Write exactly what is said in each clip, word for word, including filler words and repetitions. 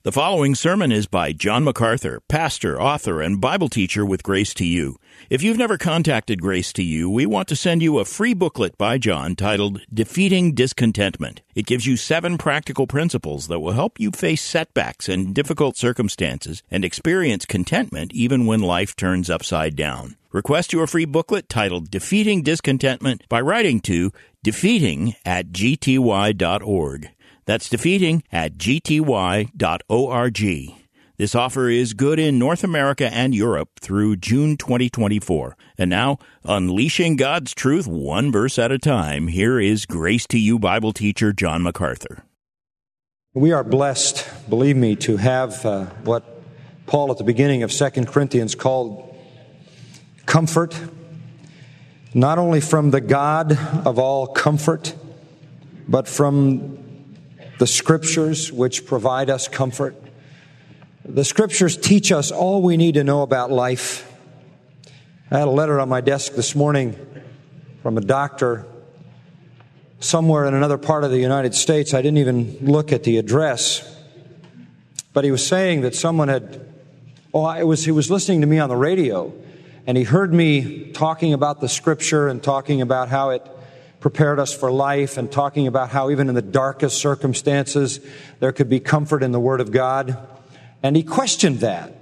The following sermon is by John MacArthur, pastor, author, and Bible teacher with Grace to You. If you've never contacted Grace to You, we want to send you a free booklet by John titled Defeating Discontentment. It gives you seven practical principles that will help you face setbacks and difficult circumstances and experience contentment even when life turns upside down. Request your free booklet titled Defeating Discontentment by writing to defeating at g t y dot org. That's defeating at g t y dot org. This offer is good in North America and Europe through June twenty twenty-four. And now, unleashing God's truth one verse at a time, here is Grace to You Bible teacher John MacArthur. We are blessed, believe me, to have uh, what Paul at the beginning of Second Corinthians called comfort, not only from the God of all comfort, but from the Scriptures which provide us comfort. The Scriptures teach us all we need to know about life. I had a letter on my desk this morning from a doctor somewhere in another part of the United States. I didn't even look at the address. But he was saying that someone had, oh, it was, he was listening to me on the radio, and he heard me talking about the Scripture and talking about how it prepared us for life and talking about how even in the darkest circumstances there could be comfort in the Word of God. And he questioned that.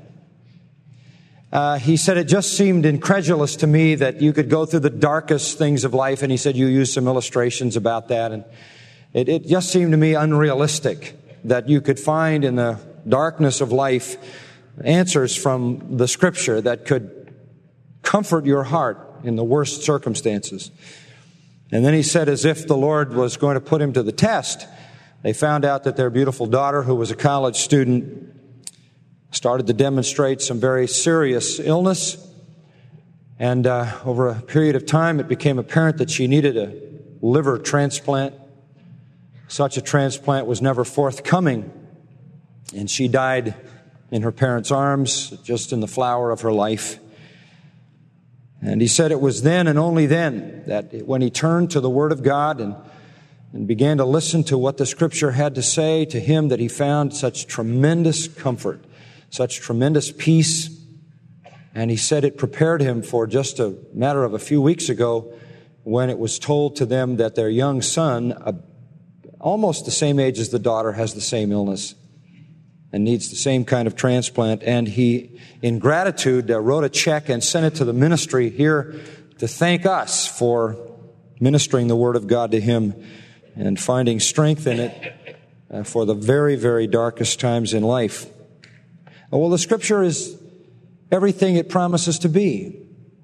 Uh, he said it just seemed incredulous to me that you could go through the darkest things of life, and he said you used some illustrations about that. And it, it just seemed to me unrealistic that you could find in the darkness of life answers from the Scripture that could comfort your heart in the worst circumstances. And then he said, as if the Lord was going to put him to the test, they found out that their beautiful daughter, who was a college student, started to demonstrate some very serious illness. And uh, over a period of time, it became apparent that she needed a liver transplant. Such a transplant was never forthcoming. And she died in her parents' arms, just in the flower of her life. And he said it was then and only then that when he turned to the Word of God and, and began to listen to what the Scripture had to say to him that he found such tremendous comfort, such tremendous peace. And he said it prepared him for just a matter of a few weeks ago when it was told to them that their young son, uh, almost the same age as the daughter, has the same illness and needs the same kind of transplant. And he, in gratitude, uh, wrote a check and sent it to the ministry here to thank us for ministering the Word of God to him and finding strength in it uh, for the very, very darkest times in life. Well, the Scripture is everything it promises to be.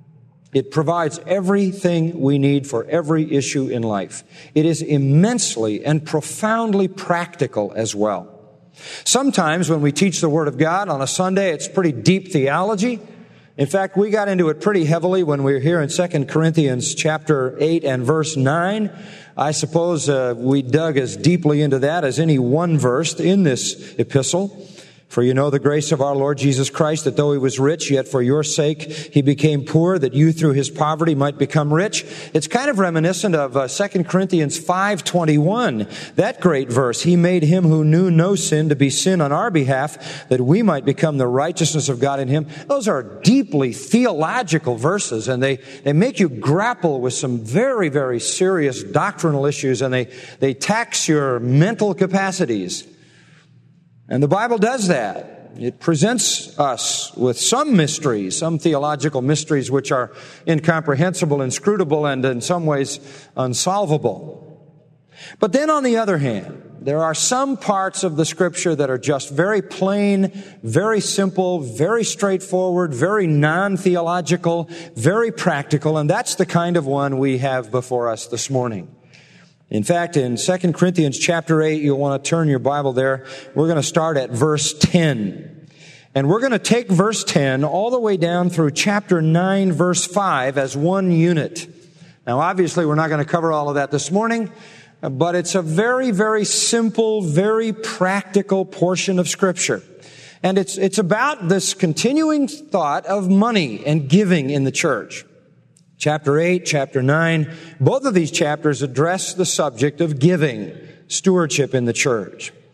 It provides everything we need for every issue in life. It is immensely and profoundly practical as well. Sometimes when we teach the Word of God on a Sunday, it's pretty deep theology. In fact, we got into it pretty heavily when we were here in Second Corinthians chapter eight and verse nine. I suppose uh, we dug as deeply into that as any one verse in this epistle. For you know the grace of our Lord Jesus Christ, that though he was rich, yet for your sake he became poor, that you through his poverty might become rich. It's kind of reminiscent of uh, Second Corinthians five twenty-one, that great verse. He made him who knew no sin to be sin on our behalf, that we might become the righteousness of God in him. Those are deeply theological verses, and they, they make you grapple with some very, very serious doctrinal issues, and they, they tax your mental capacities. And the Bible does that. It presents us with some mysteries, some theological mysteries which are incomprehensible, inscrutable, and in some ways unsolvable. But then on the other hand, there are some parts of the Scripture that are just very plain, very simple, very straightforward, very non-theological, very practical, and that's the kind of one we have before us this morning. In fact, in Second Corinthians chapter eight, you'll want to turn your Bible there. We're going to start at verse ten. And we're going to take verse ten all the way down through chapter nine, verse five as one unit. Now, obviously, we're not going to cover all of that this morning, but it's a very, very simple, very practical portion of Scripture. And it's, it's about this continuing thought of money and giving in the church. Chapter eight, chapter nine, both of these chapters address the subject of giving, stewardship in the church.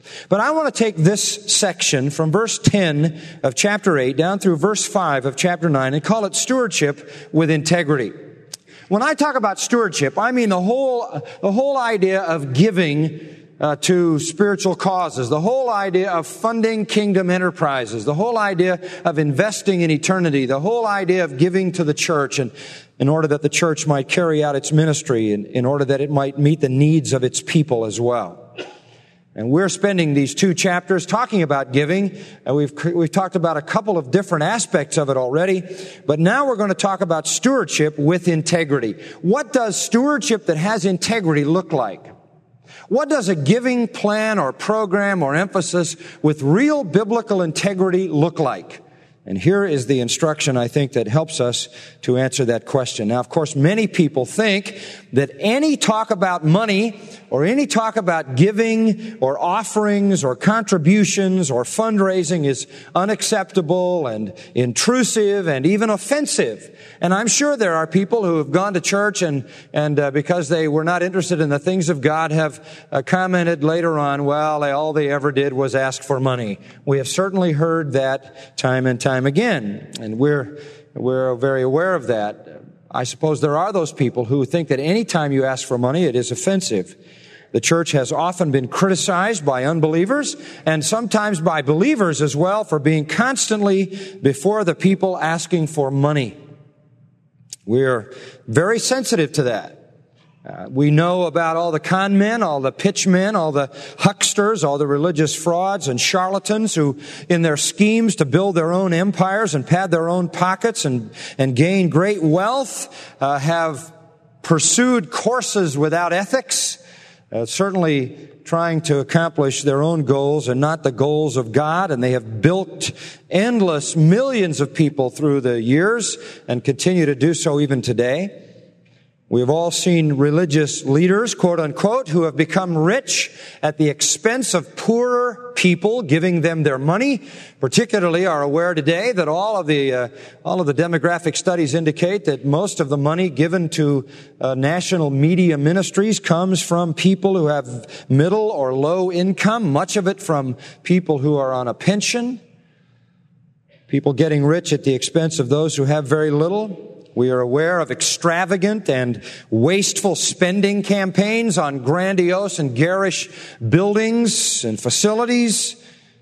But I want to take this section from verse ten of chapter eight down through verse five of chapter nine and call it stewardship with integrity. When I talk about stewardship, I mean the whole, the whole idea of giving uh, to spiritual causes, the whole idea of funding kingdom enterprises, the whole idea of investing in eternity, the whole idea of giving to the church and in order that the church might carry out its ministry and in order that it might meet the needs of its people as well. And we're spending these two chapters talking about giving, and we've we've talked about a couple of different aspects of it already, but now we're going to talk about stewardship with integrity. What does stewardship that has integrity look like? What does a giving plan or program or emphasis with real biblical integrity look like? And here is the instruction, I think, that helps us to answer that question. Now, of course, many people think that any talk about money or any talk about giving or offerings or contributions or fundraising is unacceptable and intrusive and even offensive. And I'm sure there are people who have gone to church and, and uh, because they were not interested in the things of God have uh, commented later on, well, they, all they ever did was ask for money. We have certainly heard that time and time again, and we're we're very aware of that. I suppose there are those people who think that any time you ask for money, it is offensive. The church has often been criticized by unbelievers and sometimes by believers as well for being constantly before the people asking for money. We're very sensitive to that. Uh, we know about all the con men, all the pitch men, all the hucksters, all the religious frauds and charlatans who, in their schemes to build their own empires and pad their own pockets and, and gain great wealth, uh, have pursued courses without ethics, uh, certainly trying to accomplish their own goals and not the goals of God. And they have built endless millions of people through the years and continue to do so even today. We've all seen religious leaders, quote unquote, who have become rich at the expense of poorer people, giving them their money. Particularly are aware today that all of the uh, all of the demographic studies indicate that most of the money given to uh, national media ministries comes from people who have middle or low income, much of it from people who are on a pension, people getting rich at the expense of those who have very little. We are aware of extravagant and wasteful spending campaigns on grandiose and garish buildings and facilities.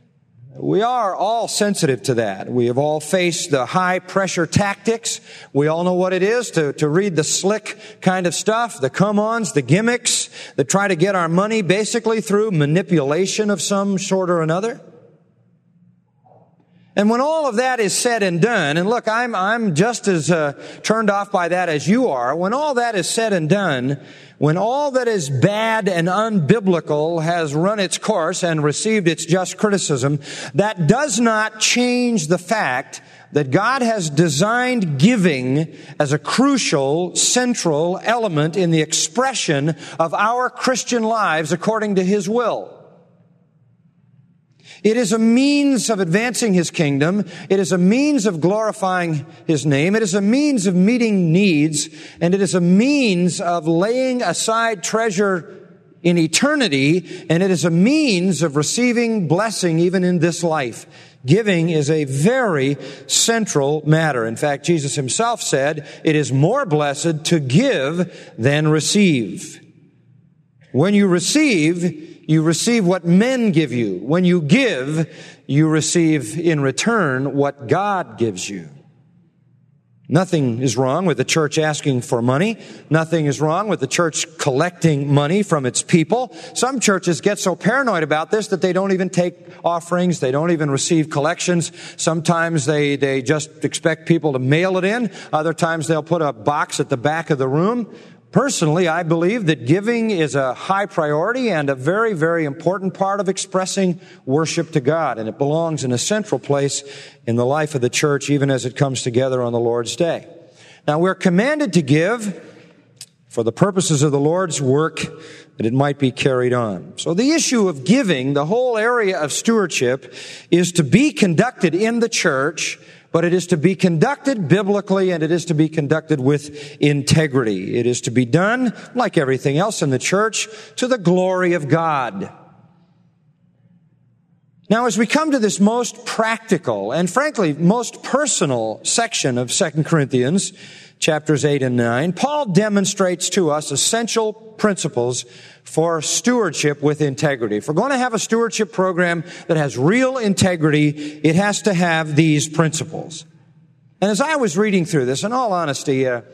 We are all sensitive to that. We have all faced the high-pressure tactics. We all know what it is to, to read the slick kind of stuff, the come-ons, the gimmicks that try to get our money basically through manipulation of some sort or another. And when all of that is said and done, and look, I'm, I'm just as uh, turned off by that as you are, when all that is said and done, when all that is bad and unbiblical has run its course and received its just criticism, that does not change the fact that God has designed giving as a crucial, central element in the expression of our Christian lives according to His will. It is a means of advancing His kingdom. It is a means of glorifying His name. It is a means of meeting needs. And it is a means of laying aside treasure in eternity. And it is a means of receiving blessing even in this life. Giving is a very central matter. In fact, Jesus Himself said, it is more blessed to give than receive. When you receive, you receive what men give you. When you give, you receive in return what God gives you. Nothing is wrong with the church asking for money. Nothing is wrong with the church collecting money from its people. Some churches get so paranoid about this that they don't even take offerings. They don't even receive collections. Sometimes they, they just expect people to mail it in. Other times they'll put a box at the back of the room. Personally, I believe that giving is a high priority and a very, very important part of expressing worship to God. And it belongs in a central place in the life of the church, even as it comes together on the Lord's Day. Now, we're commanded to give for the purposes of the Lord's work, that it might be carried on. So the issue of giving, the whole area of stewardship, is to be conducted in the church, but it is to be conducted biblically, and it is to be conducted with integrity. It is to be done, like everything else in the church, to the glory of God. Now, as we come to this most practical and frankly most personal section of Second Corinthians, chapters eight and nine, Paul demonstrates to us essential principles for stewardship with integrity. If we're going to have a stewardship program that has real integrity, it has to have these principles. And as I was reading through this, in all honesty, uh,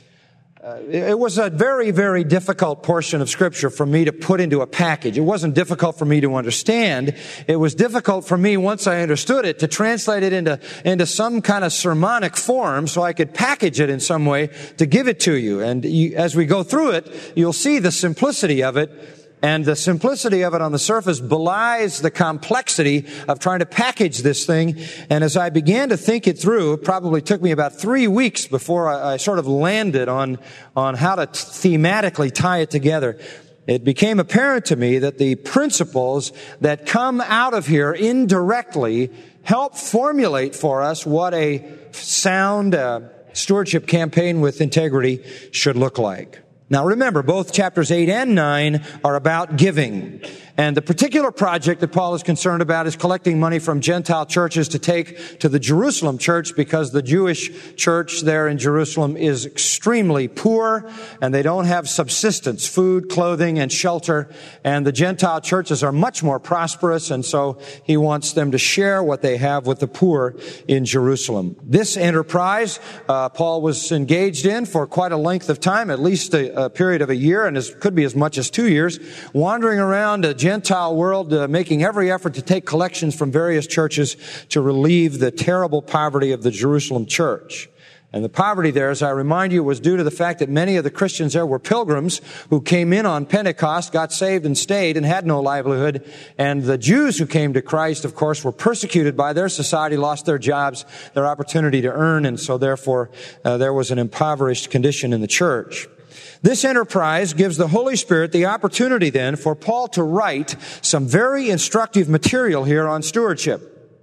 Uh, it was a very, very difficult portion of Scripture for me to put into a package. It wasn't difficult for me to understand. It was difficult for me, once I understood it, to translate it into, into some kind of sermonic form so I could package it in some way to give it to you. And you, as we go through it, you'll see the simplicity of it. And the simplicity of it on the surface belies the complexity of trying to package this thing. And as I began to think it through, it probably took me about three weeks before I, I sort of landed on, on how to thematically tie it together. It became apparent to me that the principles that come out of here indirectly help formulate for us what a sound uh, stewardship campaign with integrity should look like. Now remember, both chapters eight and nine are about giving. And the particular project that Paul is concerned about is collecting money from Gentile churches to take to the Jerusalem church, because the Jewish church there in Jerusalem is extremely poor and they don't have subsistence, food, clothing, and shelter. And the Gentile churches are much more prosperous, and so he wants them to share what they have with the poor in Jerusalem. This enterprise, uh, Paul was engaged in for quite a length of time, at least a, a period of a year, and it could be as much as two years, wandering around a Gentile world, uh, making every effort to take collections from various churches to relieve the terrible poverty of the Jerusalem church. And the poverty there, as I remind you, was due to the fact that many of the Christians there were pilgrims who came in on Pentecost, got saved and stayed and had no livelihood. And the Jews who came to Christ, of course, were persecuted by their society, lost their jobs, their opportunity to earn, and so therefore uh, there was an impoverished condition in the church. This enterprise gives the Holy Spirit the opportunity then for Paul to write some very instructive material here on stewardship.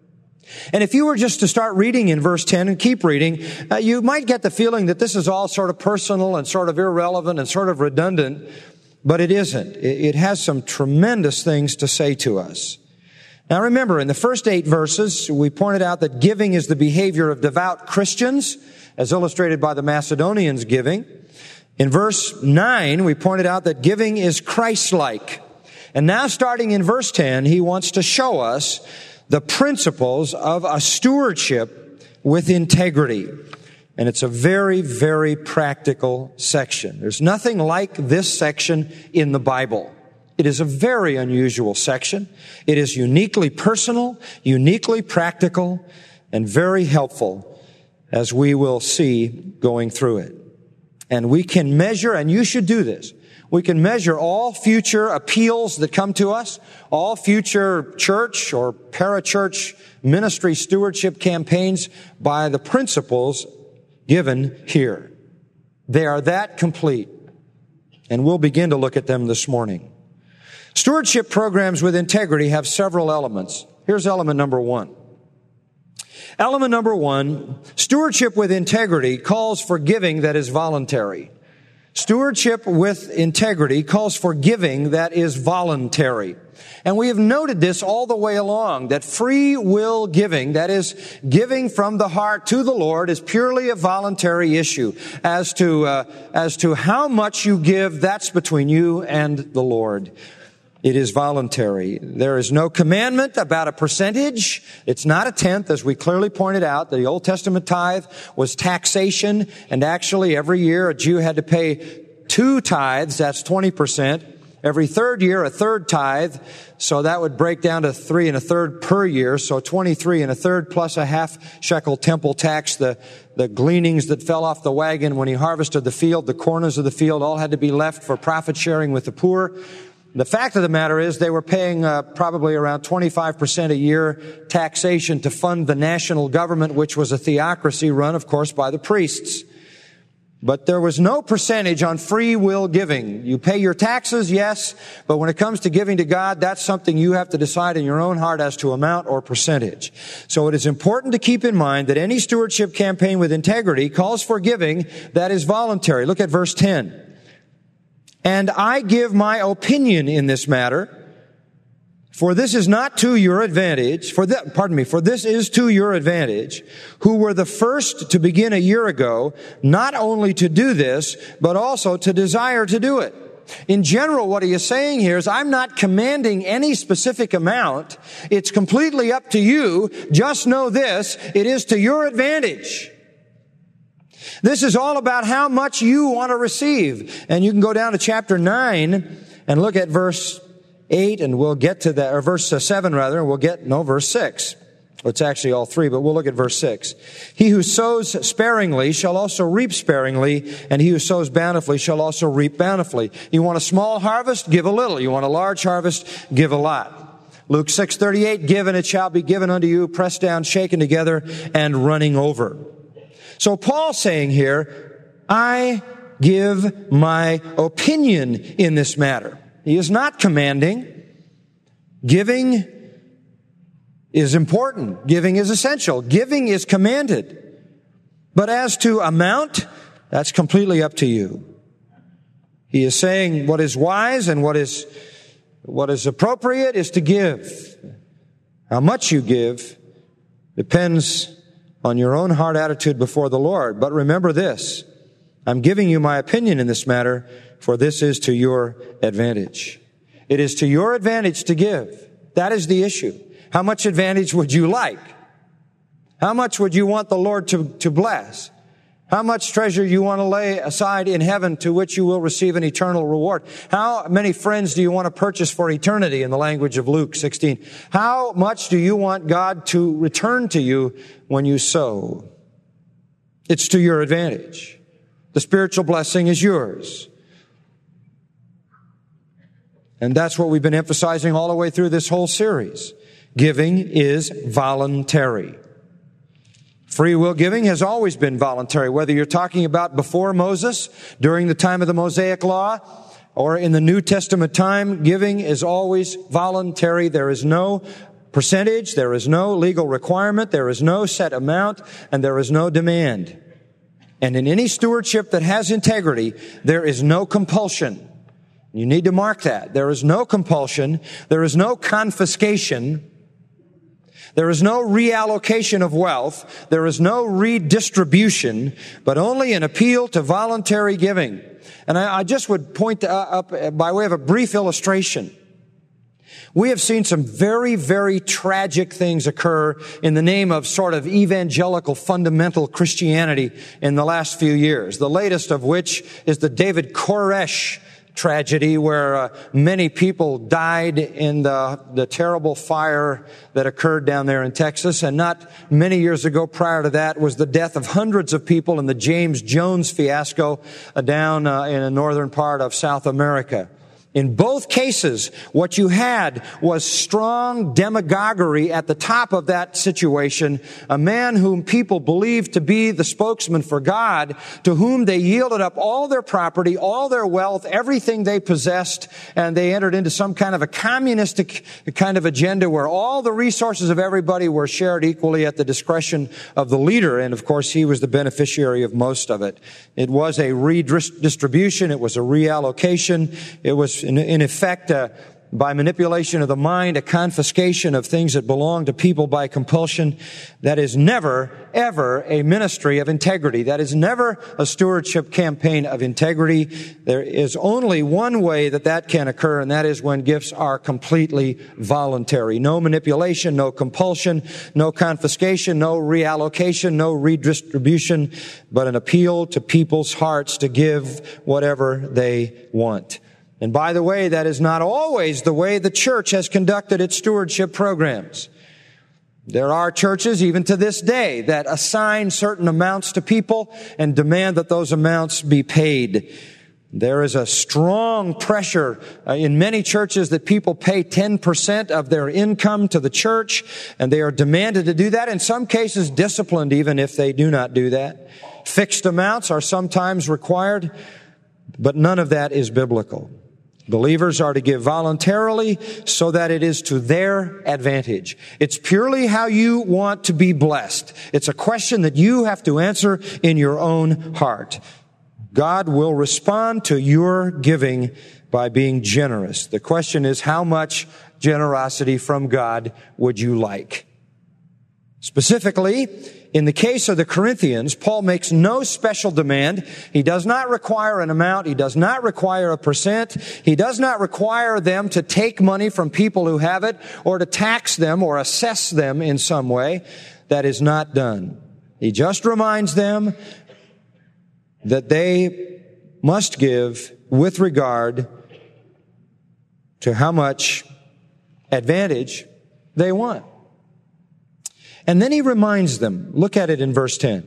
And if you were just to start reading in verse ten and keep reading, uh, you might get the feeling that this is all sort of personal and sort of irrelevant and sort of redundant, but it isn't. It has some tremendous things to say to us. Now remember, in the first eight verses, we pointed out that giving is the behavior of devout Christians, as illustrated by the Macedonians' giving. In verse nine, we pointed out that giving is Christ-like. And now starting in verse ten, he wants to show us the principles of a stewardship with integrity. And it's a very, very practical section. There's nothing like this section in the Bible. It is a very unusual section. It is uniquely personal, uniquely practical, and very helpful, as we will see going through it. And we can measure, and you should do this, we can measure all future appeals that come to us, all future church or parachurch ministry stewardship campaigns by the principles given here. They are that complete. And we'll begin to look at them this morning. Stewardship programs with integrity have several elements. Here's element number one. Element number one, stewardship with integrity calls for giving that is voluntary. Stewardship with integrity calls for giving that is voluntary. And we have noted this all the way along, that free will giving, that is, giving from the heart to the Lord, is purely a voluntary issue. As to, uh, as to how much you give, that's between you and the Lord. It is voluntary. There is no commandment about a percentage. It's not a tenth, as we clearly pointed out. The Old Testament tithe was taxation, and actually every year a Jew had to pay two tithes, that's twenty percent. Every third year, a third tithe, so that would break down to three and a third per year, so twenty-three and a third plus a half shekel temple tax. The, the gleanings that fell off the wagon when he harvested the field, the corners of the field, all had to be left for profit sharing with the poor. The fact of the matter is they were paying uh, probably around twenty-five percent a year taxation to fund the national government, which was a theocracy run, of course, by the priests. But there was no percentage on free will giving. You pay your taxes, yes, but when it comes to giving to God, that's something you have to decide in your own heart as to amount or percentage. So it is important to keep in mind that any stewardship campaign with integrity calls for giving that is voluntary. Look at verse ten. And I give my opinion in this matter. For this is not to your advantage, for that, pardon me, for this is to your advantage, who were the first to begin a year ago, not only to do this, but also to desire to do it. In general, what he is saying here is, I'm not commanding any specific amount. It's completely up to you. Just know this, it is to your advantage. This is all about how much you want to receive. And you can go down to chapter nine and look at verse eight, and we'll get to that, or verse seven rather, and we'll get, no, verse six. It's actually all three, but we'll look at verse six. He who sows sparingly shall also reap sparingly, and he who sows bountifully shall also reap bountifully. You want a small harvest? Give a little. You want a large harvest? Give a lot. Luke six thirty-eight, give and it shall be given unto you, pressed down, shaken together, and running over. So Paul's saying here, I give my opinion in this matter. He is not commanding. Giving is important. Giving is essential. Giving is commanded. But as to amount, that's completely up to you. He is saying what is wise and what is, what is appropriate is to give. How much you give depends on your own heart attitude before the Lord. But remember this, I'm giving you my opinion in this matter, for this is to your advantage. It is to your advantage to give. That is the issue. How much advantage would you like? How much would you want the Lord to, to bless? How much treasure you want to lay aside in heaven to which you will receive an eternal reward? How many friends do you want to purchase for eternity in the language of Luke sixteen? How much do you want God to return to you when you sow? It's to your advantage. The spiritual blessing is yours. And that's what we've been emphasizing all the way through this whole series. Giving is voluntary. Free will giving has always been voluntary, whether you're talking about before Moses, during the time of the Mosaic Law, or in the New Testament time. Giving is always voluntary. There is no percentage, there is no legal requirement, there is no set amount, and there is no demand. And in any stewardship that has integrity, there is no compulsion. You need to mark that. There is no compulsion. There is no confiscation. There is no reallocation of wealth. There is no redistribution, but only an appeal to voluntary giving. And I, I just would point up by way of a brief illustration. We have seen some very, very tragic things occur in the name of sort of evangelical fundamental Christianity in the last few years. The latest of which is the David Koresh tragedy, where uh, many people died in the, the terrible fire that occurred down there in Texas. And not many years ago prior to that was the death of hundreds of people in the James Jones fiasco uh, down uh, in a northern part of South America. In both cases, what you had was strong demagoguery at the top of that situation. A man whom people believed to be the spokesman for God, to whom they yielded up all their property, all their wealth, everything they possessed, and they entered into some kind of a communistic kind of agenda where all the resources of everybody were shared equally at the discretion of the leader. And of course, he was the beneficiary of most of it. It was a redistribution. It was a reallocation. It was In, in effect, uh, by manipulation of the mind, a confiscation of things that belong to people by compulsion. That is never, ever a ministry of integrity. That is never a stewardship campaign of integrity. There is only one way that that can occur, and that is when gifts are completely voluntary. No manipulation, no compulsion, no confiscation, no reallocation, no redistribution, but an appeal to people's hearts to give whatever they want. And by the way, that is not always the way the church has conducted its stewardship programs. There are churches, even to this day, that assign certain amounts to people and demand that those amounts be paid. There is a strong pressure uh, in many churches that people pay ten percent of their income to the church, and they are demanded to do that, in some cases disciplined even if they do not do that. Fixed amounts are sometimes required, but none of that is biblical. Believers are to give voluntarily so that it is to their advantage. It's purely how you want to be blessed. It's a question that you have to answer in your own heart. God will respond to your giving by being generous. The question is, how much generosity from God would you like? Specifically, in the case of the Corinthians, Paul makes no special demand. He does not require an amount. He does not require a percent. He does not require them to take money from people who have it or to tax them or assess them in some way. That is not done. He just reminds them that they must give with regard to how much advantage they want. And then he reminds them, look at it in verse ten.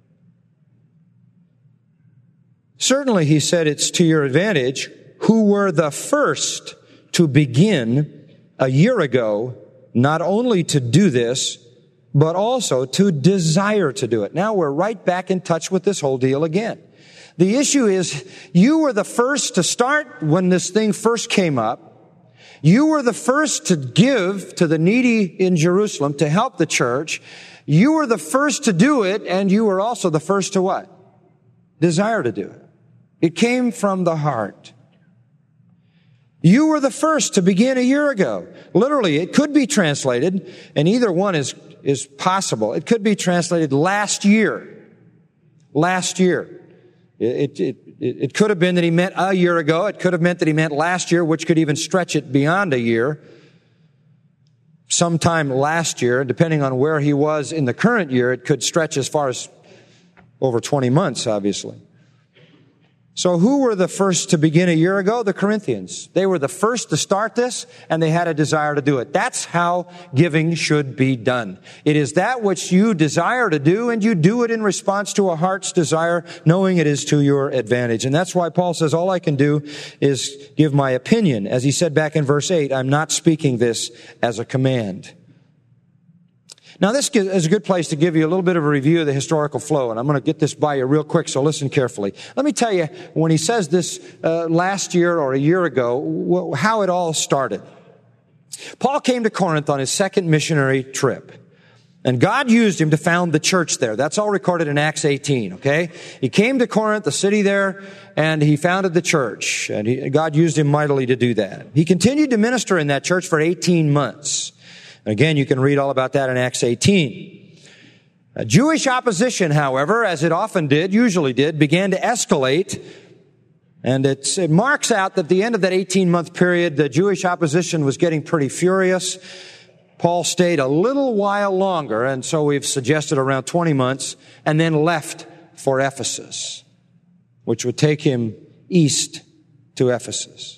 Certainly, he said, it's to your advantage, who were the first to begin a year ago, not only to do this, but also to desire to do it. Now we're right back in touch with this whole deal again. The issue is, you were the first to start when this thing first came up. You were the first to give to the needy in Jerusalem to help the church. You were the first to do it, and you were also the first to what? Desire to do it. It came from the heart. You were the first to begin a year ago. Literally, it could be translated, and either one is, is possible. It could be translated last year. Last year. It, it, it, it could have been that he meant a year ago. It could have meant that he meant last year, which could even stretch it beyond a year. Sometime last year, depending on where he was in the current year, it could stretch as far as over twenty months, obviously. So who were the first to begin a year ago? The Corinthians. They were the first to start this, and they had a desire to do it. That's how giving should be done. It is that which you desire to do, and you do it in response to a heart's desire, knowing it is to your advantage. And that's why Paul says, all I can do is give my opinion. As he said back in verse eight, I'm not speaking this as a command. Now, this is a good place to give you a little bit of a review of the historical flow, and I'm going to get this by you real quick, so listen carefully. Let me tell you, when he says this uh, last year or a year ago, wh- how it all started. Paul came to Corinth on his second missionary trip, and God used him to found the church there. That's all recorded in Acts eighteen, okay? He came to Corinth, the city there, and he founded the church, and he, God used him mightily to do that. He continued to minister in that church for eighteen months. Again, you can read all about that in Acts eighteen. A Jewish opposition, however, as it often did, usually did, began to escalate. And it's, it marks out that at the end of that eighteen-month period, the Jewish opposition was getting pretty furious. Paul stayed a little while longer, and so we've suggested around twenty months, and then left for Ephesus, which would take him east to Ephesus.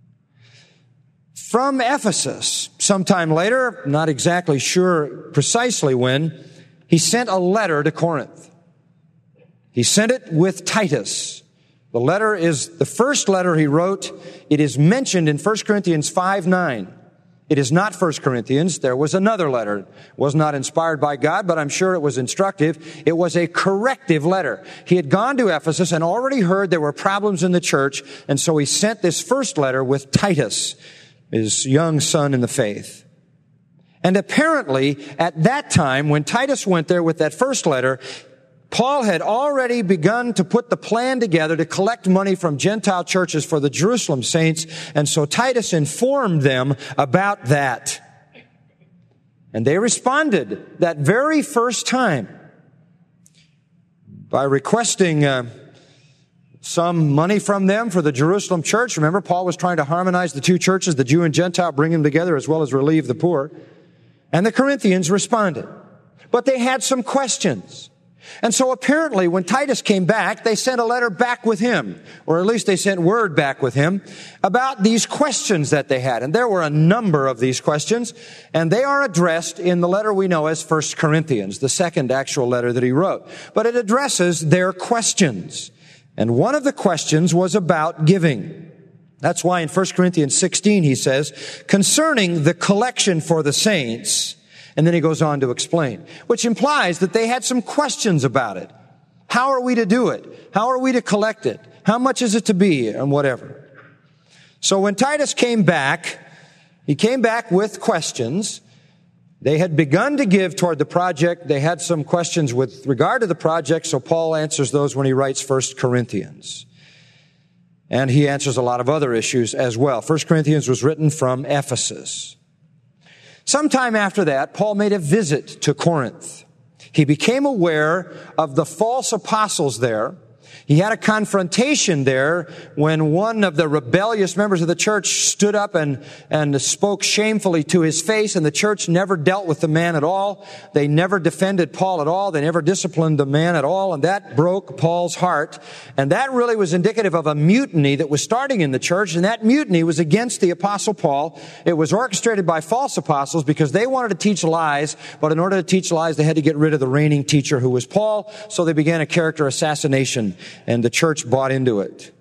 From Ephesus, sometime later, not exactly sure precisely when, he sent a letter to Corinth. He sent it with Titus. The letter is the first letter he wrote. It is mentioned in First Corinthians five nine. It is not First Corinthians. There was another letter. It was not inspired by God, but I'm sure it was instructive. It was a corrective letter. He had gone to Ephesus and already heard there were problems in the church, and so he sent this first letter with Titus, his young son in the faith. And apparently, at that time, when Titus went there with that first letter, Paul had already begun to put the plan together to collect money from Gentile churches for the Jerusalem saints, and so Titus informed them about that. And they responded that very first time by requesting uh, some money from them for the Jerusalem church. Remember, Paul was trying to harmonize the two churches, the Jew and Gentile, bring them together as well as relieve the poor. And the Corinthians responded. But they had some questions. And so apparently when Titus came back, they sent a letter back with him, or at least they sent word back with him about these questions that they had. And there were a number of these questions, and they are addressed in the letter we know as First Corinthians, the second actual letter that he wrote. But it addresses their questions. And one of the questions was about giving. That's why in First Corinthians sixteen he says, concerning the collection for the saints, and then he goes on to explain, which implies that they had some questions about it. How are we to do it? How are we to collect it? How much is it to be? And whatever. So when Titus came back, he came back with questions. They had begun to give toward the project. They had some questions with regard to the project, so Paul answers those when he writes First Corinthians. And he answers a lot of other issues as well. First Corinthians was written from Ephesus. Sometime after that, Paul made a visit to Corinth. He became aware of the false apostles there. He had a confrontation there when one of the rebellious members of the church stood up and, and spoke shamefully to his face, and the church never dealt with the man at all. They never defended Paul at all. They never disciplined the man at all, and that broke Paul's heart. And that really was indicative of a mutiny that was starting in the church, and that mutiny was against the Apostle Paul. It was orchestrated by false apostles because they wanted to teach lies, but in order to teach lies, they had to get rid of the reigning teacher, who was Paul, so they began a character assassination. And the church bought into it.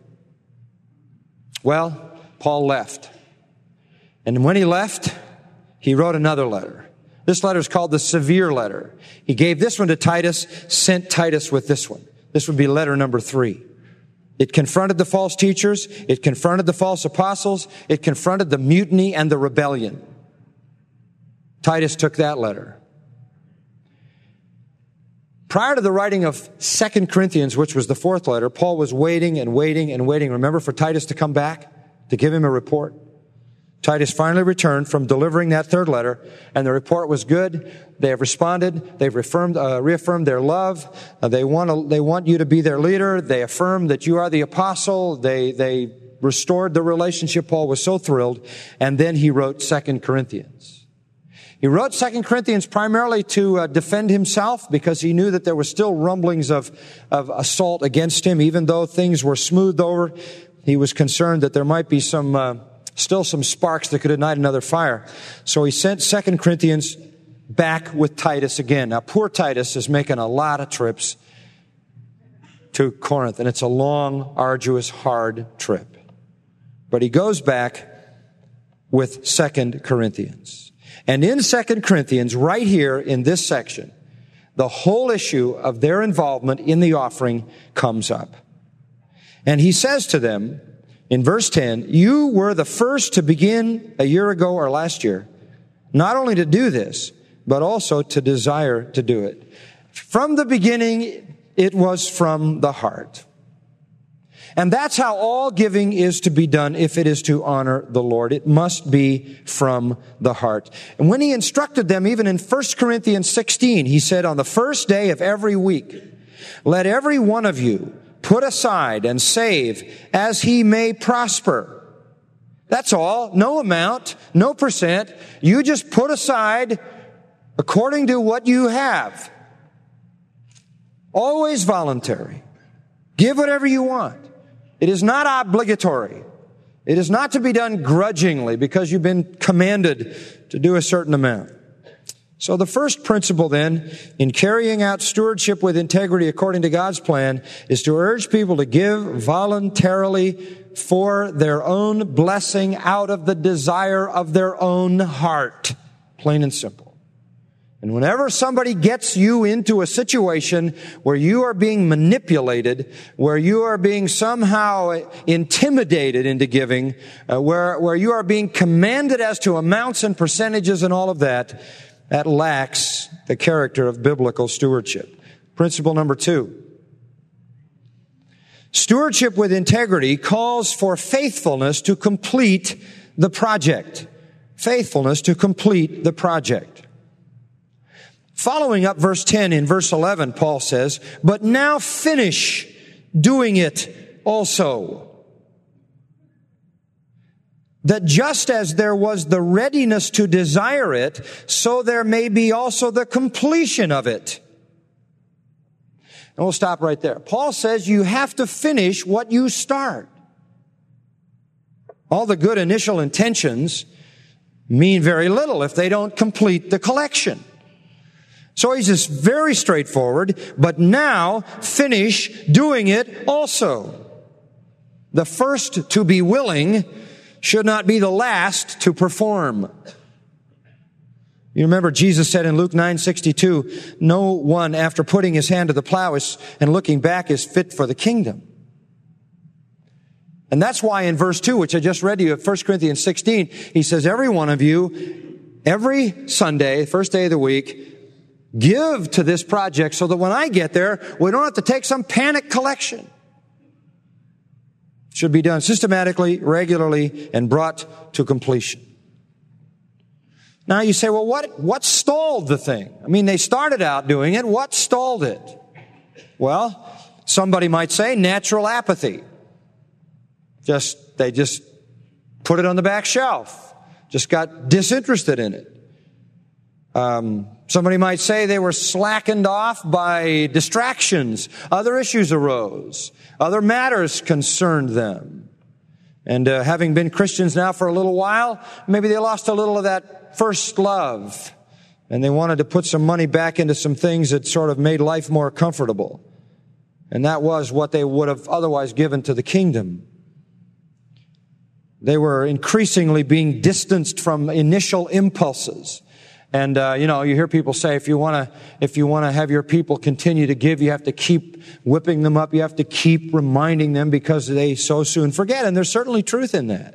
Well, Paul left. And when he left, he wrote another letter. This letter is called the severe letter. He gave this one to Titus, sent Titus with this one. This would be letter number three. It confronted the false teachers. It confronted the false apostles. It confronted the mutiny and the rebellion. Titus took that letter. Prior to the writing of Second Corinthians, which was the fourth letter, Paul was waiting and waiting and waiting, remember, for Titus to come back, to give him a report. Titus finally returned from delivering that third letter, and the report was good. They have responded. They've reaffirmed, uh, reaffirmed their love. Uh, they want to, they want you to be their leader. They affirm that you are the apostle. They, they restored the relationship. Paul was so thrilled. And then he wrote Second Corinthians. He wrote Second Corinthians primarily to uh, defend himself, because he knew that there were still rumblings of, of assault against him. Even though things were smoothed over, he was concerned that there might be some, uh, still some sparks that could ignite another fire. So he sent Second Corinthians back with Titus again. Now, poor Titus is making a lot of trips to Corinth, and it's a long, arduous, hard trip. But he goes back with Second Corinthians. And in Second Corinthians, right here in this section, the whole issue of their involvement in the offering comes up. And he says to them in verse ten, you were the first to begin a year ago or last year, not only to do this, but also to desire to do it. From the beginning, it was from the heart. And that's how all giving is to be done if it is to honor the Lord. It must be from the heart. And when he instructed them, even in First Corinthians sixteen, he said, on the first day of every week, let every one of you put aside and save as he may prosper. That's all. No amount, no percent. You just put aside according to what you have. Always voluntary. Give whatever you want. It is not obligatory. It is not to be done grudgingly because you've been commanded to do a certain amount. So the first principle then in carrying out stewardship with integrity according to God's plan is to urge people to give voluntarily for their own blessing out of the desire of their own heart. Plain and simple. And whenever somebody gets you into a situation where you are being manipulated, where you are being somehow intimidated into giving, uh, where, where you are being commanded as to amounts and percentages and all of that, that lacks the character of biblical stewardship. Principle number two. Stewardship with integrity calls for faithfulness to complete the project. Faithfulness to complete the project. Following up verse ten, in verse eleven, Paul says, but now finish doing it also. That just as there was the readiness to desire it, so there may be also the completion of it. And we'll stop right there. Paul says you have to finish what you start. All the good initial intentions mean very little if they don't complete the collection. So he's just very straightforward, but now finish doing it also. The first to be willing should not be the last to perform. You remember Jesus said in Luke nine sixty-two, no one after putting his hand to the plow is, and looking back is fit for the kingdom. And that's why in verse two, which I just read to you of First Corinthians sixteen, he says, every one of you, every Sunday, first day of the week, give to this project so that when I get there, we don't have to take some panic collection. It should be done systematically, regularly, and brought to completion. Now you say, well, what, what stalled the thing? I mean, they started out doing it. What stalled it? Well, somebody might say natural apathy. Just, they just put it on the back shelf. Just got disinterested in it. Um, somebody might say they were slackened off by distractions. Other issues arose. Other matters concerned them. And uh, having been Christians now for a little while, maybe they lost a little of that first love. And they wanted to put some money back into some things that sort of made life more comfortable. And that was what they would have otherwise given to the kingdom. They were increasingly being distanced from initial impulses. And, uh, you know, you hear people say, if you want to, if you want to have your people continue to give, you have to keep whipping them up. You have to keep reminding them because they so soon forget. And there's certainly truth in that.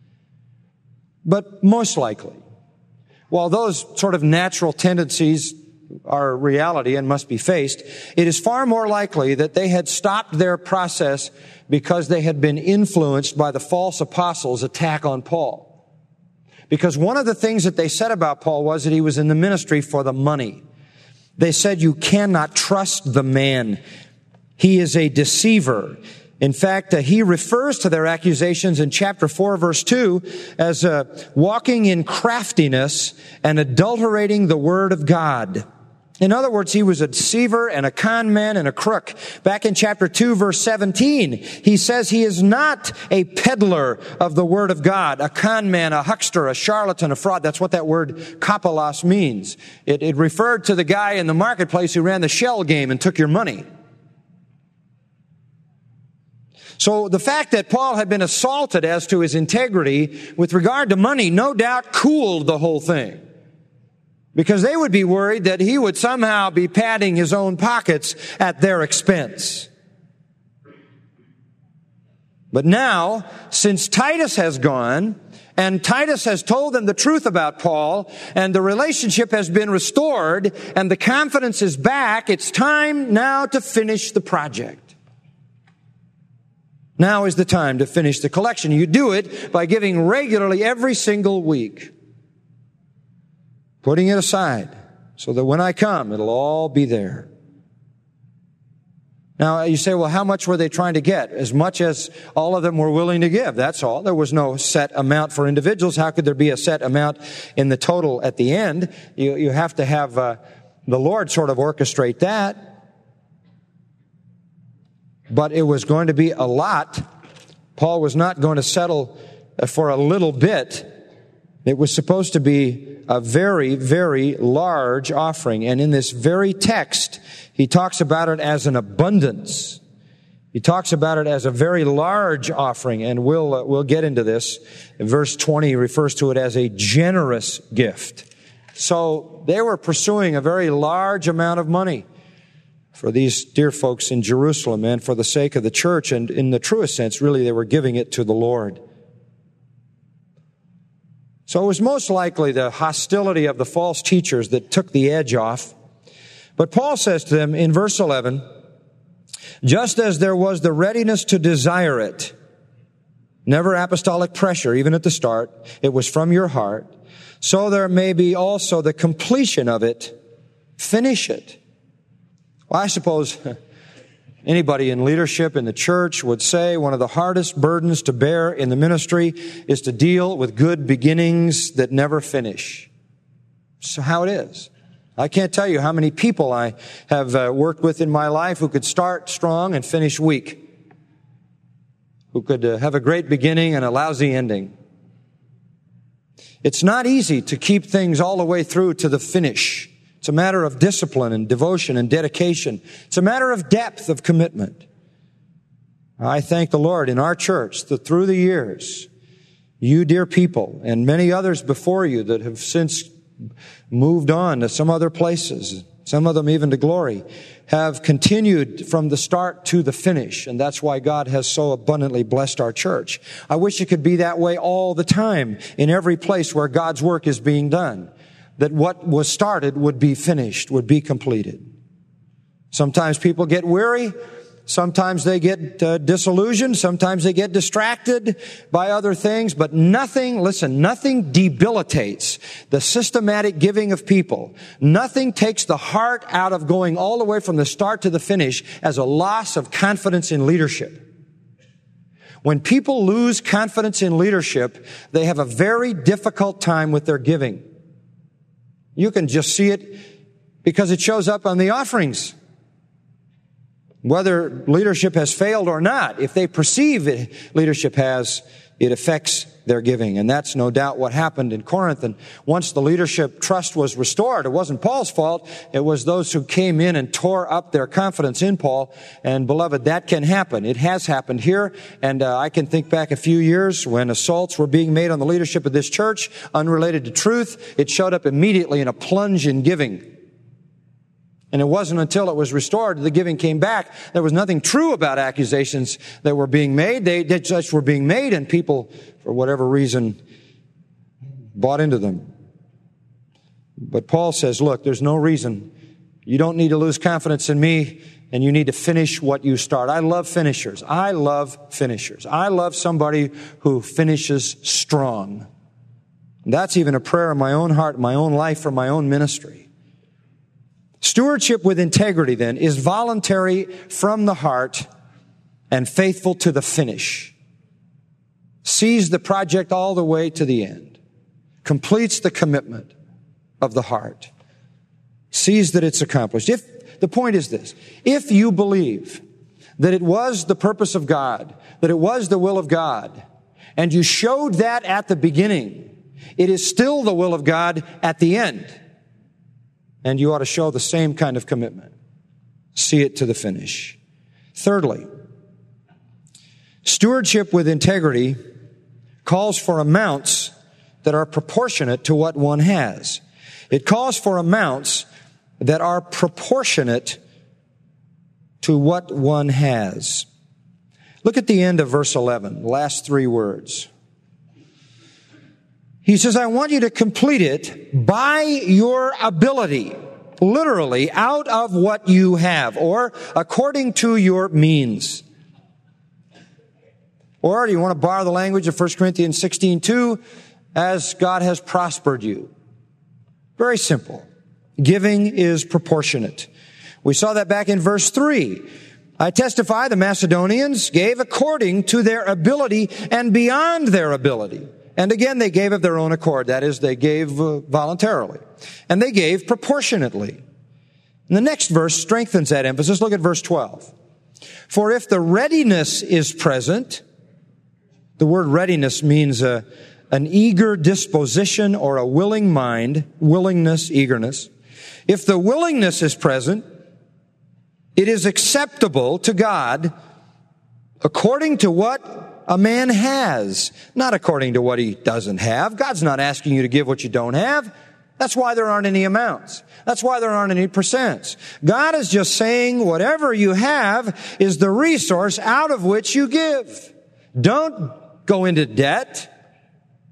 But most likely, while those sort of natural tendencies are reality and must be faced, it is far more likely that they had stopped their process because they had been influenced by the false apostles' attack on Paul. Because one of the things that they said about Paul was that he was in the ministry for the money. They said, you cannot trust the man. He is a deceiver. In fact, uh, he refers to their accusations in chapter four, verse two, as uh, walking in craftiness and adulterating the word of God. In other words, he was a deceiver and a con man and a crook. Back in chapter two, verse seventeen, he says he is not a peddler of the word of God, a con man, a huckster, a charlatan, a fraud. That's what that word kapalos means. It, it referred to the guy in the marketplace who ran the shell game and took your money. So the fact that Paul had been assaulted as to his integrity with regard to money no doubt cooled the whole thing. Because they would be worried that he would somehow be padding his own pockets at their expense. But now, since Titus has gone, and Titus has told them the truth about Paul, and the relationship has been restored, and the confidence is back, it's time now to finish the project. Now is the time to finish the collection. You do it by giving regularly every single week. Putting it aside so that when I come, it'll all be there. Now, you say, well, how much were they trying to get? As much as all of them were willing to give. That's all. There was no set amount for individuals. How could there be a set amount in the total at the end? You, you have to have uh, the Lord sort of orchestrate that. But it was going to be a lot. Paul was not going to settle for a little bit. It was supposed to be a very, very large offering. And in this very text, he talks about it as an abundance. He talks about it as a very large offering. And we'll, uh, we'll get into this. In verse twenty, he refers to it as a generous gift. So they were pursuing a very large amount of money for these dear folks in Jerusalem and for the sake of the church. And in the truest sense, really, they were giving it to the Lord. So it was most likely the hostility of the false teachers that took the edge off. But Paul says to them in verse eleven, just as there was the readiness to desire it, never apostolic pressure, even at the start, it was from your heart, so there may be also the completion of it, finish it. Well, I suppose anybody in leadership in the church would say one of the hardest burdens to bear in the ministry is to deal with good beginnings that never finish. So how it is. I can't tell you how many people I have uh, worked with in my life who could start strong and finish weak. Who could uh, have a great beginning and a lousy ending. It's not easy to keep things all the way through to the finish. It's a matter of discipline and devotion and dedication. It's a matter of depth of commitment. I thank the Lord in our church that through the years, you dear people and many others before you that have since moved on to some other places, some of them even to glory, have continued from the start to the finish. And that's why God has so abundantly blessed our church. I wish it could be that way all the time in every place where God's work is being done. That what was started would be finished, would be completed. Sometimes people get weary. Sometimes they get uh, disillusioned. Sometimes they get distracted by other things. But nothing, listen, nothing debilitates the systematic giving of people. Nothing takes the heart out of going all the way from the start to the finish as a loss of confidence in leadership. When people lose confidence in leadership, they have a very difficult time with their giving. You can just see it because it shows up on the offerings. Whether leadership has failed or not, if they perceive it, leadership has, it affects their giving. And that's no doubt what happened in Corinth. And once the leadership trust was restored, it wasn't Paul's fault. It was those who came in and tore up their confidence in Paul. And beloved, that can happen. It has happened here. And uh, I can think back a few years when assaults were being made on the leadership of this church, unrelated to truth. It showed up immediately in a plunge in giving. And it wasn't until it was restored, the giving came back. There was nothing true about accusations that were being made. They, they just were being made, and people, for whatever reason, bought into them. But Paul says, look, there's no reason. You don't need to lose confidence in me, and you need to finish what you start. I love finishers. I love finishers. I love somebody who finishes strong. And that's even a prayer in my own heart, my own life, for my own ministry. Stewardship with integrity, then, is voluntary from the heart and faithful to the finish. Sees the project all the way to the end. Completes the commitment of the heart. Sees that it's accomplished. If the point is this, if you believe that it was the purpose of God, that it was the will of God, and you showed that at the beginning, it is still the will of God at the end. And you ought to show the same kind of commitment. See it to the finish. Thirdly, stewardship with integrity calls for amounts that are proportionate to what one has. It calls for amounts that are proportionate to what one has. Look at the end of verse eleven, the last three words. He says, I want you to complete it by your ability, literally out of what you have, or according to your means. Or do you want to borrow the language of First Corinthians sixteen two, as God has prospered you? Very simple. Giving is proportionate. We saw that back in verse three. I testify the Macedonians gave according to their ability and beyond their ability. And again, they gave of their own accord. That is, they gave uh, voluntarily. And they gave proportionately. And the next verse strengthens that emphasis. Look at verse twelve. For if the readiness is present, the word readiness means a, an eager disposition or a willing mind, willingness, eagerness. If the willingness is present, it is acceptable to God according to what a man has, not according to what he doesn't have. God's not asking you to give what you don't have. That's why there aren't any amounts. That's why there aren't any percents. God is just saying whatever you have is the resource out of which you give. Don't go into debt.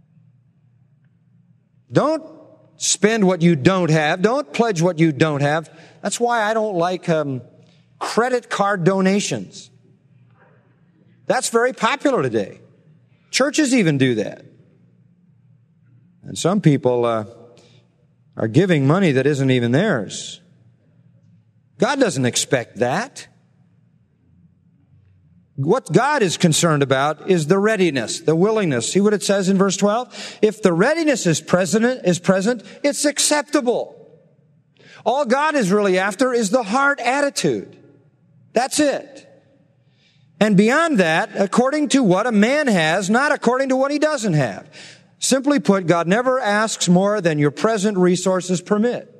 Don't spend what you don't have. Don't pledge what you don't have. That's why I don't like um, credit card donations. That's very popular today. Churches even do that. And some people uh, are giving money that isn't even theirs. God doesn't expect that. What God is concerned about is the readiness, the willingness. See what it says in verse twelve? If the readiness is present, is present, it's acceptable. All God is really after is the heart attitude. That's it. And beyond that, according to what a man has, not according to what he doesn't have. Simply put, God never asks more than your present resources permit.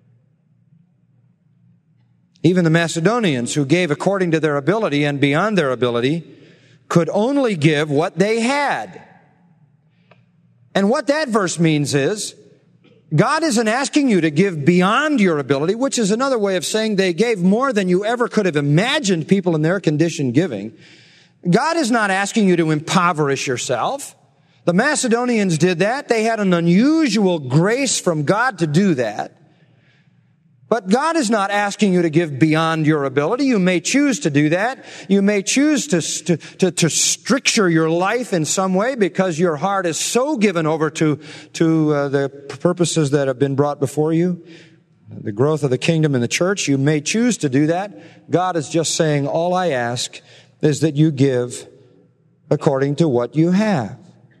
Even the Macedonians, who gave according to their ability and beyond their ability, could only give what they had. And what that verse means is, God isn't asking you to give beyond your ability, which is another way of saying they gave more than you ever could have imagined people in their condition giving. God is not asking you to impoverish yourself. The Macedonians did that. They had an unusual grace from God to do that. But God is not asking you to give beyond your ability. You may choose to do that. You may choose to, to, to, to stricture your life in some way because your heart is so given over to, to uh, the purposes that have been brought before you, the growth of the kingdom in the church. You may choose to do that. God is just saying, all I ask is that you give according to what you have.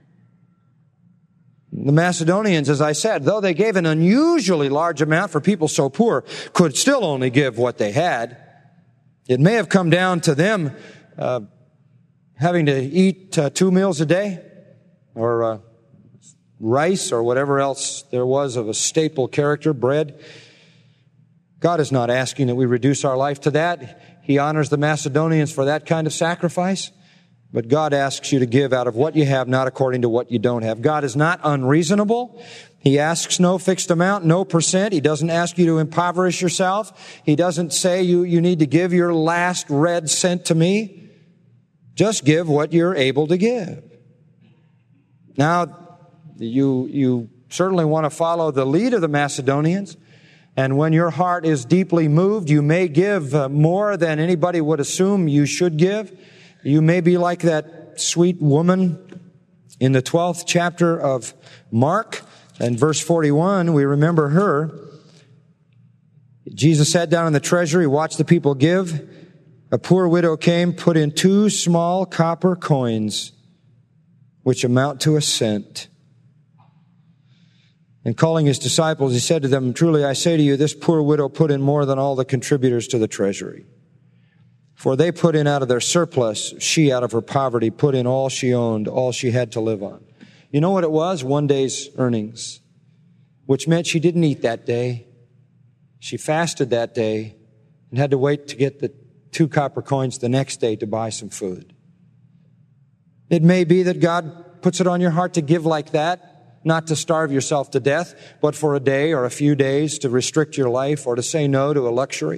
The Macedonians, as I said, though they gave an unusually large amount for people so poor, could still only give what they had. It may have come down to them uh, having to eat uh, two meals a day, or uh, rice, or whatever else there was of a staple character, bread. God is not asking that we reduce our life to that. He honors the Macedonians for that kind of sacrifice. But God asks you to give out of what you have, not according to what you don't have. God is not unreasonable. He asks no fixed amount, no percent. He doesn't ask you to impoverish yourself. He doesn't say you, you need to give your last red cent to me. Just give what you're able to give. Now, you, you certainly want to follow the lead of the Macedonians. And when your heart is deeply moved, you may give more than anybody would assume you should give. You may be like that sweet woman in the twelfth chapter of Mark. And verse forty-one, we remember her. Jesus sat down in the treasury, watched the people give. A poor widow came, put in two small copper coins, which amount to a cent. And calling his disciples, he said to them, truly I say to you, this poor widow put in more than all the contributors to the treasury. For they put in out of their surplus, she out of her poverty put in all she owned, all she had to live on. You know what it was? One day's earnings, which meant she didn't eat that day. She fasted that day and had to wait to get the two copper coins the next day to buy some food. It may be that God puts it on your heart to give like that, not to starve yourself to death, but for a day or a few days to restrict your life or to say no to a luxury.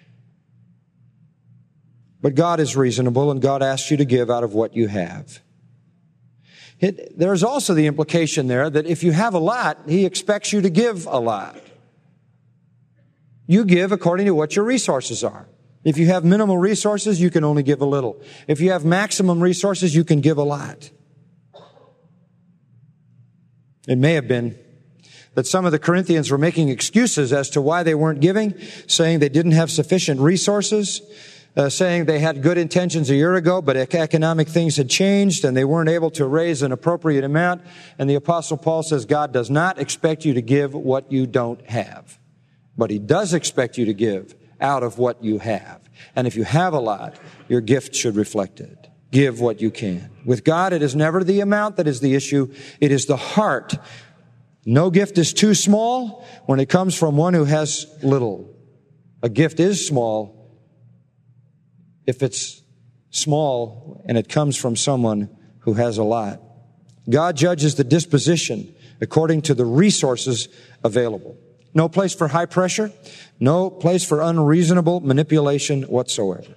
But God is reasonable, and God asks you to give out of what you have. It, there's also the implication there that if you have a lot, He expects you to give a lot. You give according to what your resources are. If you have minimal resources, you can only give a little. If you have maximum resources, you can give a lot. It may have been that some of the Corinthians were making excuses as to why they weren't giving, saying they didn't have sufficient resources, Uh, saying they had good intentions a year ago, but economic things had changed and they weren't able to raise an appropriate amount. And the Apostle Paul says God does not expect you to give what you don't have, but He does expect you to give out of what you have. And if you have a lot, your gift should reflect it. Give what you can. With God, it is never the amount that is the issue. It is the heart. No gift is too small when it comes from one who has little. A gift is small if it's small and it comes from someone who has a lot. God judges the disposition according to the resources available. No place for high pressure, no place for unreasonable manipulation whatsoever.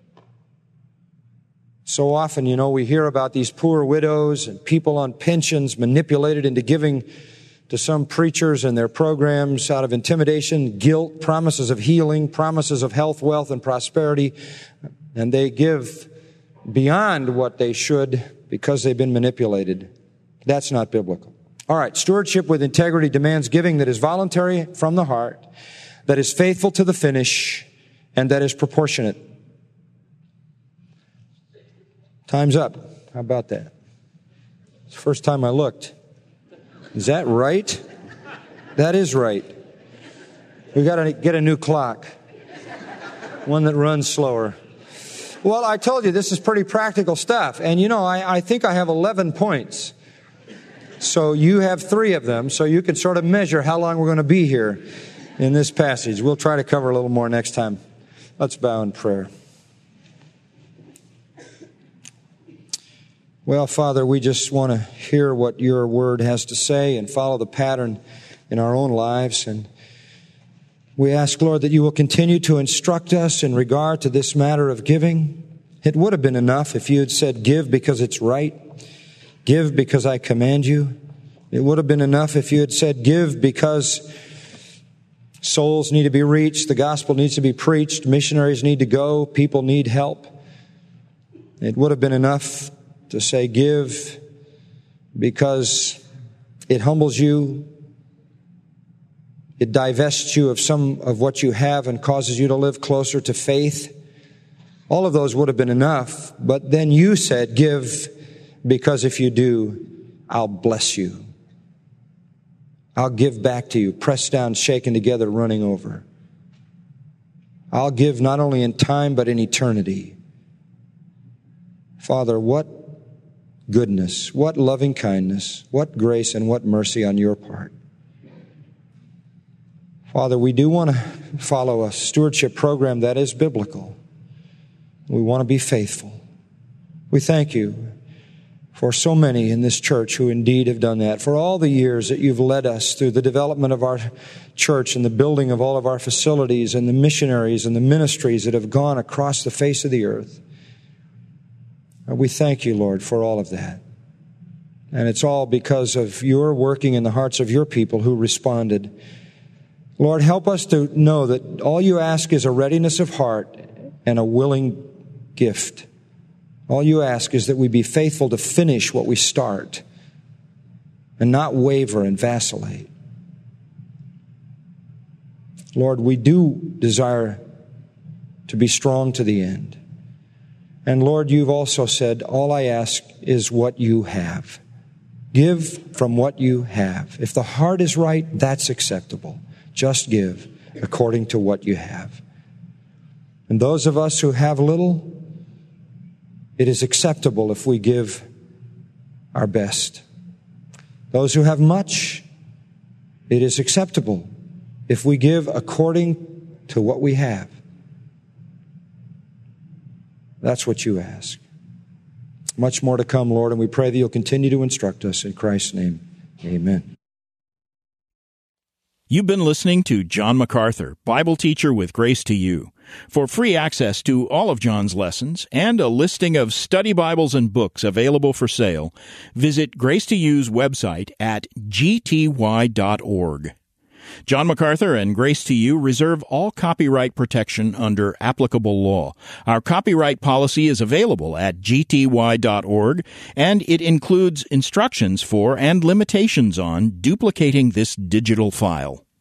So often, you know, we hear about these poor widows and people on pensions manipulated into giving to some preachers and their programs out of intimidation, guilt, promises of healing, promises of health, wealth, and prosperity. And they give beyond what they should because they've been manipulated. That's not biblical. All right, stewardship with integrity demands giving that is voluntary from the heart, that is faithful to the finish, and that is proportionate. Time's up. How about that? It's the first time I looked. Is that right? That is right. We've got to get a new clock. One that runs slower. Well, I told you this is pretty practical stuff. And you know, I, I think I have eleven points. So you have three of them, so you can sort of measure how long we're going to be here in this passage. We'll try to cover a little more next time. Let's bow in prayer. Well, Father, we just want to hear what your word has to say and follow the pattern in our own lives. And we ask, Lord, that you will continue to instruct us in regard to this matter of giving. It would have been enough if you had said, give because it's right. Give because I command you. It would have been enough if you had said, give because Souls need to be reached. The gospel needs to be preached. Missionaries need to go. People need help. It would have been enough to say give because it humbles you. It divests you of some of what you have and causes you to live closer to faith. All of those would have been enough. But then you said, give because if you do, I'll bless you. I'll give back to you, pressed down, shaken together, running over. I'll give not only in time, but in eternity. Father, what goodness, what loving kindness, what grace, and what mercy on your part. Father, we do want to follow a stewardship program that is biblical. We want to be faithful. We thank you for so many in this church who indeed have done that, for all the years that you've led us through the development of our church and the building of all of our facilities and the missionaries and the ministries that have gone across the face of the earth. We thank you, Lord, for all of that. And it's all because of your working in the hearts of your people who responded. Lord, help us to know that all you ask is a readiness of heart and a willing gift. All you ask is that we be faithful to finish what we start and not waver and vacillate. Lord, we do desire to be strong to the end. And Lord, you've also said, all I ask is what you have. Give from what you have. If the heart is right, that's acceptable. Just give according to what you have. And those of us who have little, it is acceptable if we give our best. Those who have much, it is acceptable if we give according to what we have. That's what you ask. Much more to come, Lord, and we pray that you'll continue to instruct us. In Christ's name, amen. You've been listening to John MacArthur, Bible teacher with Grace to You. For free access to all of John's lessons and a listing of study Bibles and books available for sale, visit Grace to You's website at g t y dot org. John MacArthur and Grace to You reserve all copyright protection under applicable law. Our copyright policy is available at g t y dot org, and it includes instructions for and limitations on duplicating this digital file.